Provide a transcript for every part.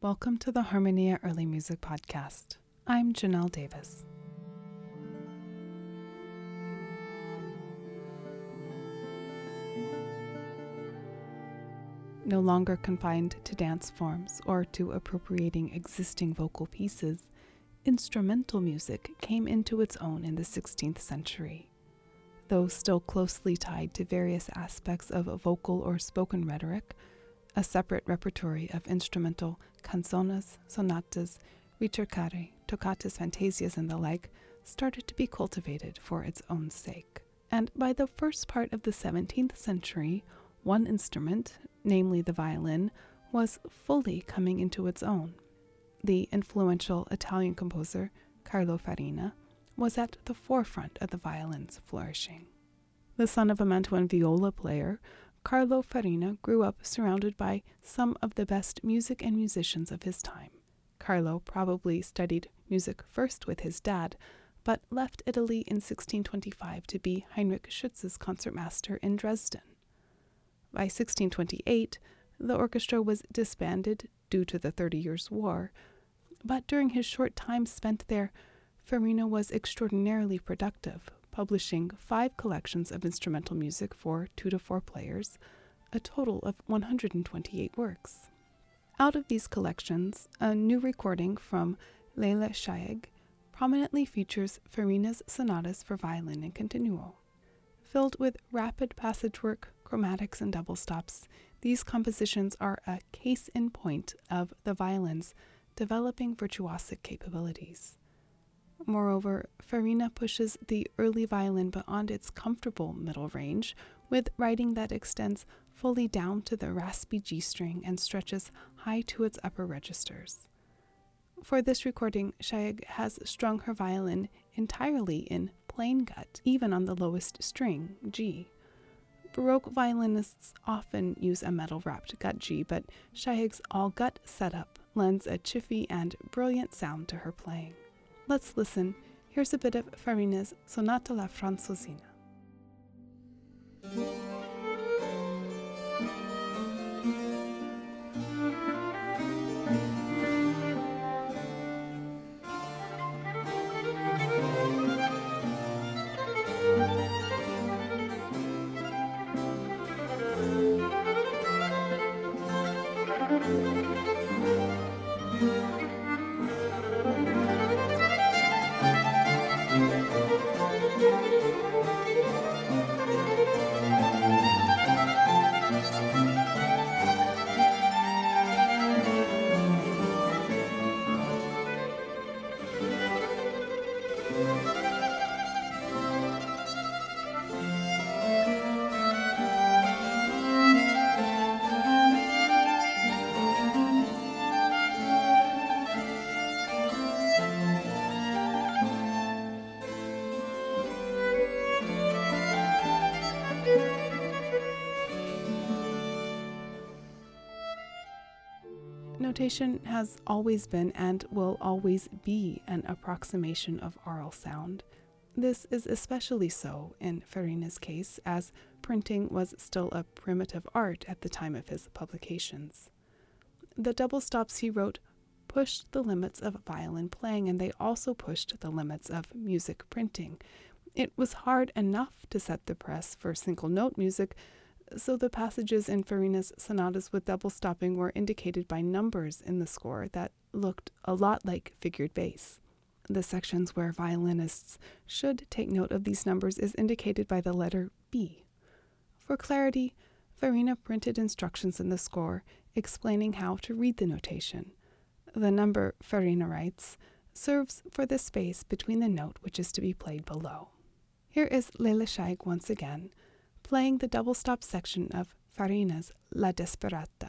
Welcome to the Harmonia Early Music Podcast. I'm Janelle Davis. No longer confined to dance forms or to appropriating existing vocal pieces, instrumental music came into its own in the 16th century. Though still closely tied to various aspects of vocal or spoken rhetoric, a separate repertory of instrumental canzonas, sonatas, ricercare, toccatas, fantasias, and the like started to be cultivated for its own sake. And by the first part of the 17th century, one instrument, namely the violin, was fully coming into its own. The influential Italian composer Carlo Farina was at the forefront of the violin's flourishing. The son of a Mantuan viola player, Carlo Farina grew up surrounded by some of the best music and musicians of his time. Carlo probably studied music first with his dad, but left Italy in 1625 to be Heinrich Schütz's concertmaster in Dresden. By 1628, the orchestra was disbanded due to the 30 Years' War, but during his short time spent there, Farina was extraordinarily productive, publishing 5 collections of instrumental music for 2 to 4 players, a total of 128 works. Out of these collections, a new recording from Lele Shayeg prominently features Farina's sonatas for violin and continuo. Filled with rapid passage work, chromatics, and double stops, these compositions are a case in point of the violin's developing virtuosic capabilities. Moreover, Farina pushes the early violin beyond its comfortable middle range with writing that extends fully down to the raspy G string and stretches high to its upper registers. For this recording, Shayeg has strung her violin entirely in plain gut, even on the lowest string, G. Baroque violinists often use a metal-wrapped gut G, but Shayeg's all-gut setup lends a chiffy and brilliant sound to her playing. Let's listen. Here's a bit of Farina's Sonata la Francesina. Notation has always been and will always be an approximation of aural sound. This is especially so in Farina's case, as printing was still a primitive art at the time of his publications. The double stops he wrote pushed the limits of violin playing, and they also pushed the limits of music printing. It was hard enough to set the press for single-note music, so the passages in Farina's sonatas with double stopping were indicated by numbers in the score that looked a lot like figured bass. The sections where violinists should take note of these numbers is indicated by the letter B. For clarity, Farina printed instructions in the score explaining how to read the notation. The number, Farina writes, serves for the space between the note which is to be played below. Here is Lele Shayeg once again, playing the double stop section of Farina's La Desperata.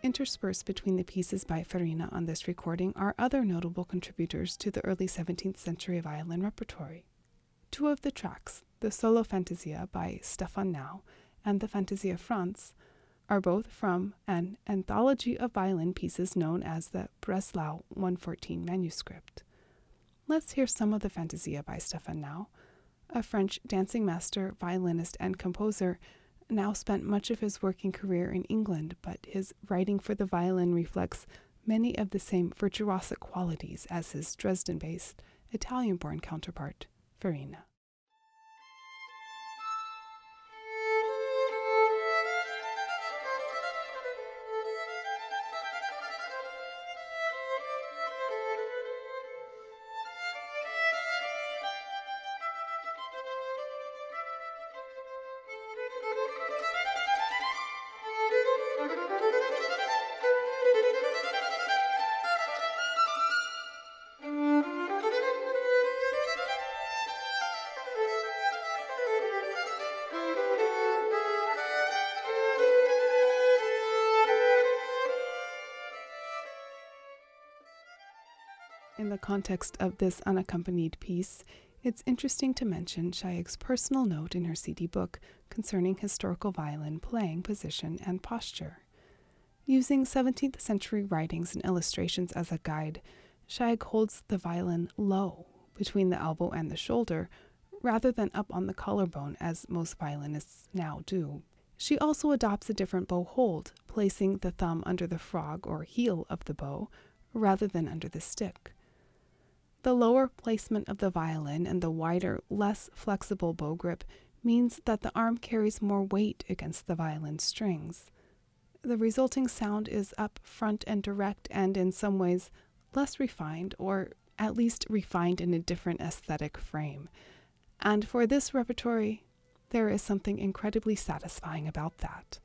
Interspersed between the pieces by Farina on this recording are other notable contributors to the early 17th century violin repertory. Two of the tracks, the Solo Fantasia by Stefan Nau and the Fantasia Franz, are both from an anthology of violin pieces known as the Breslau 114 manuscript. Let's hear some of the Fantasia by Stefan Nau. A French dancing master, violinist, and composer, Nau spent much of his working career in England, but his writing for the violin reflects many of the same virtuosic qualities as his Dresden-based, Italian-born counterpart, Farina. In the context of this unaccompanied piece, it's interesting to mention Chaig's personal note in her CD book concerning historical violin playing position and posture. Using 17th century writings and illustrations as a guide, Chaig holds the violin low, between the elbow and the shoulder, rather than up on the collarbone as most violinists now do. She also adopts a different bow hold, placing the thumb under the frog or heel of the bow, rather than under the stick. The lower placement of the violin and the wider, less flexible bow grip means that the arm carries more weight against the violin strings. The resulting sound is up front and direct and in some ways less refined, or at least refined in a different aesthetic frame. And for this repertory, there is something incredibly satisfying about that.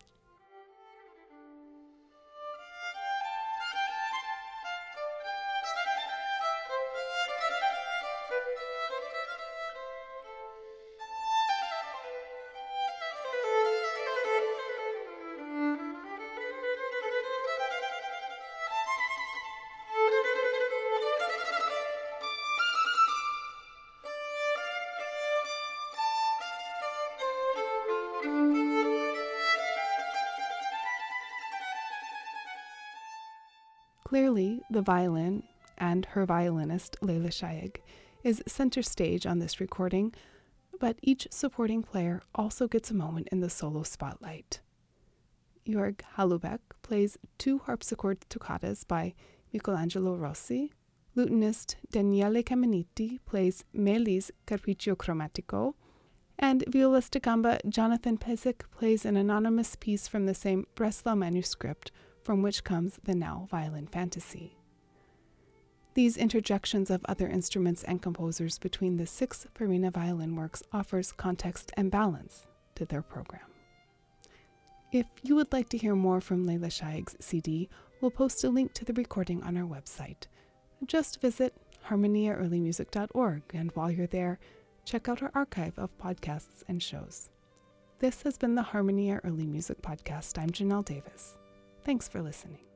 Clearly, the violin, and her violinist, Leila Chaig, is center stage on this recording, but each supporting player also gets a moment in the solo spotlight. Jörg Houellebecq plays two harpsichord toccatas by Michelangelo Rossi, lutenist Daniele Caminiti plays Meli's Capriccio Cromatico, and violist da gamba Jonathan Pesek plays an anonymous piece from the same Breslau manuscript from which comes the Nau Violin Fantasy. These interjections of other instruments and composers between the 6 Farina violin works offers context and balance to their program. If you would like to hear more from Leila Chaig's CD, we'll post a link to the recording on our website. Just visit harmoniaearlymusic.org, and while you're there, check out our archive of podcasts and shows. This has been the Harmonia Early Music Podcast. I'm Janelle Davis. Thanks for listening.